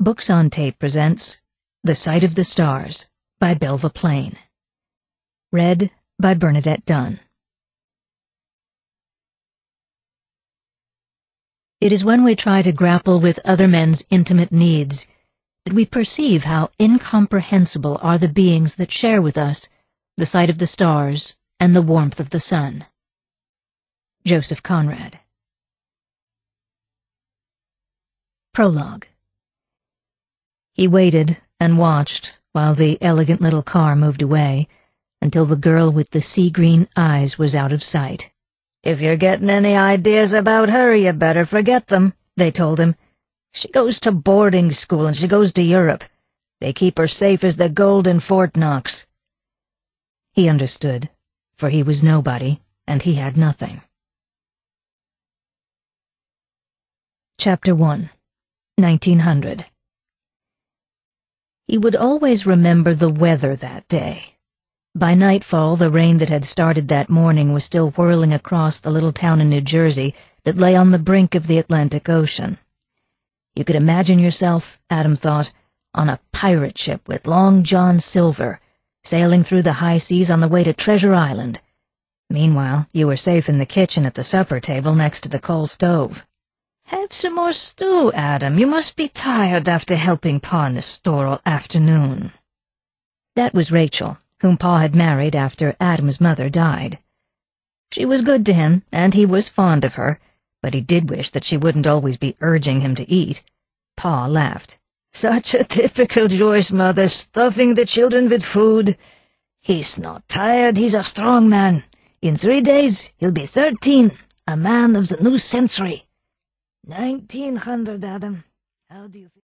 Books on Tape presents The Sight of the Stars by Belva Plain. Read by Bernadette Dunn. It is when we try to grapple with other men's intimate needs that we perceive how incomprehensible are the beings that share with us the sight of the stars and the warmth of the sun. Joseph Conrad. Prologue. He waited and watched while the elegant little car moved away until the girl with the sea-green eyes was out of sight. "If you're getting any ideas about her, you better forget them," they told him. "She goes to boarding school and she goes to Europe. They keep her safe as the gold in Fort Knox." He understood, for he was nobody and he had nothing. Chapter 1, 1900. He would always remember the weather that day. By nightfall, the rain that had started that morning was still whirling across the little town in New Jersey that lay on the brink of the Atlantic Ocean. You could imagine yourself, Adam thought, on a pirate ship with Long John Silver, sailing through the high seas on the way to Treasure Island. Meanwhile, you were safe in the kitchen at the supper table next to the coal stove. "Have some more stew, Adam. You must be tired after helping Pa in the store all afternoon." That was Rachel, whom Pa had married after Adam's mother died. She was good to him, and he was fond of her, but he did wish that she wouldn't always be urging him to eat. Pa laughed. "Such a typical Jewish mother, stuffing the children with food. He's not tired, he's a strong man. In 3 days he'll be 13, a man of the new century. 1900, Adam. How do you feel?"